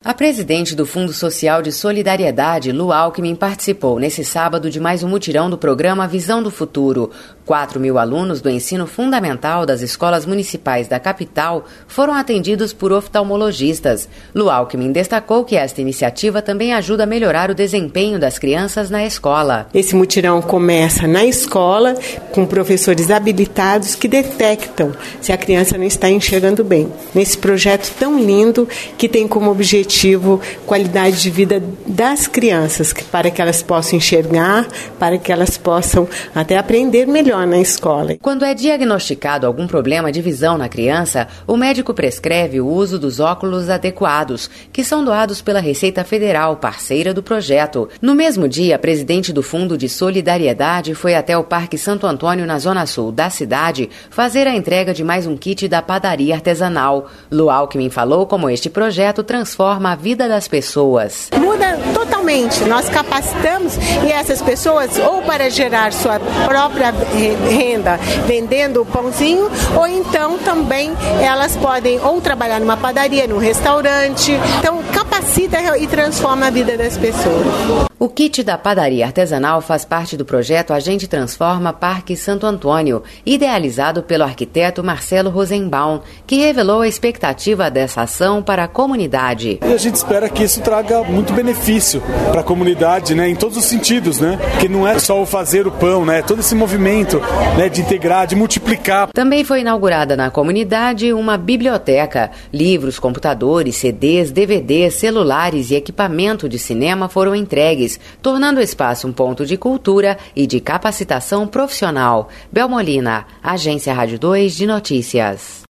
A presidente do Fundo Social de Solidariedade, Lu Alckmin, participou nesse sábado de mais um mutirão do programa Visão do Futuro. 4.000 alunos do ensino fundamental das escolas municipais da capital foram atendidos por oftalmologistas. Lu Alckmin destacou que esta iniciativa também ajuda a melhorar o desempenho das crianças na escola. Esse mutirão começa na escola, com professores habilitados que detectam se a criança não está enxergando bem. Nesse projeto tão lindo que tem como objetivo qualidade de vida das crianças, para que elas possam enxergar, para que elas possam até aprender melhor na escola. Quando é diagnosticado algum problema de visão na criança, o médico prescreve o uso dos óculos adequados, que são doados pela Receita Federal, parceira do projeto. No mesmo dia, a presidente do Fundo de Solidariedade foi até o Parque Santo Antônio, na zona sul da cidade, fazer a entrega de mais um kit da padaria artesanal. Lu Alckmin falou como este projeto transforma a vida das pessoas. Muda totalmente. Nós capacitamos e essas pessoas ou para gerar sua própria renda vendendo o pãozinho, ou então também elas podem ou trabalhar numa padaria, num restaurante. Então capacita e transforma a vida das pessoas. O kit da padaria artesanal faz parte do projeto A Gente Transforma Parque Santo Antônio, idealizado pelo arquiteto Marcelo Rosenbaum, que revelou a expectativa dessa ação para a comunidade. E a gente espera que isso traga muito benefício para a comunidade, né, em todos os sentidos, né? Que não é só o fazer o pão, né? Todo esse movimento, né, de integrar, de multiplicar. Também foi inaugurada na comunidade uma biblioteca. Livros, computadores, CDs, DVDs, celulares e equipamento de cinema foram entregues, tornando o espaço um ponto de cultura e de capacitação profissional. Bel Molina, Agência Rádio 2 de Notícias.